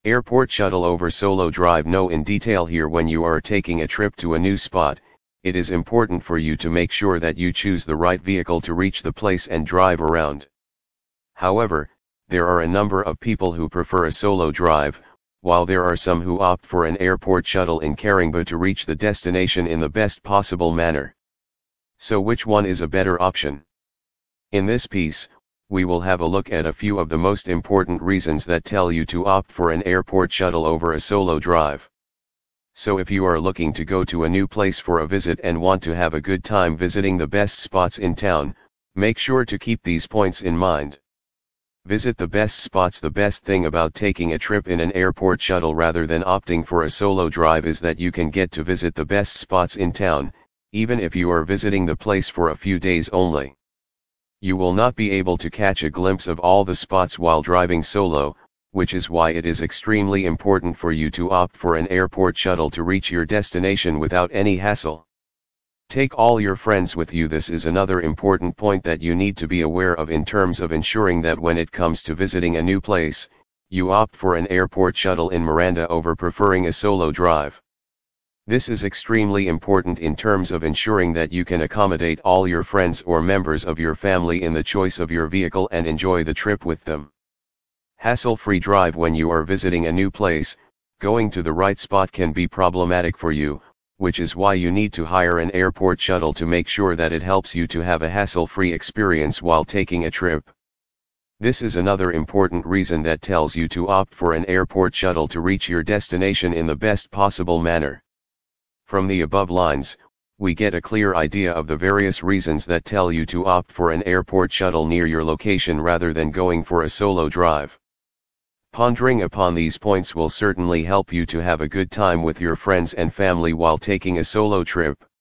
Airport shuttle over solo drive. Know in detail here. When you are taking a trip to a new spot, it is important for you to make sure that you choose the right vehicle to reach the place and drive around. However, there are a number of people who prefer a solo drive, while there are some who opt for an airport shuttle in Karingba to reach the destination in the best possible manner. So which one is a better option? In this piece, we will have a look at a few of the most important reasons that tell you to opt for an airport shuttle over a solo drive. So if you are looking to go to a new place for a visit and want to have a good time visiting the best spots in town, make sure to keep these points in mind. Visit the best spots. The best thing about taking a trip in an airport shuttle rather than opting for a solo drive is that you can get to visit the best spots in town, even if you are visiting the place for a few days only. You will not be able to catch a glimpse of all the spots while driving solo, which is why it is extremely important for you to opt for an airport shuttle to reach your destination without any hassle. Take all your friends with you. This is another important point that you need to be aware of in terms of ensuring that when it comes to visiting a new place, you opt for an airport shuttle in Miranda over preferring a solo drive. This is extremely important in terms of ensuring that you can accommodate all your friends or members of your family in the choice of your vehicle and enjoy the trip with them. Hassle-free drive. When you are visiting a new place, going to the right spot can be problematic for you, which is why you need to hire an airport shuttle to make sure that it helps you to have a hassle-free experience while taking a trip. This is another important reason that tells you to opt for an airport shuttle to reach your destination in the best possible manner. From the above lines, we get a clear idea of the various reasons that tell you to opt for an airport shuttle near your location rather than going for a solo drive. Pondering upon these points will certainly help you to have a good time with your friends and family while taking a solo trip.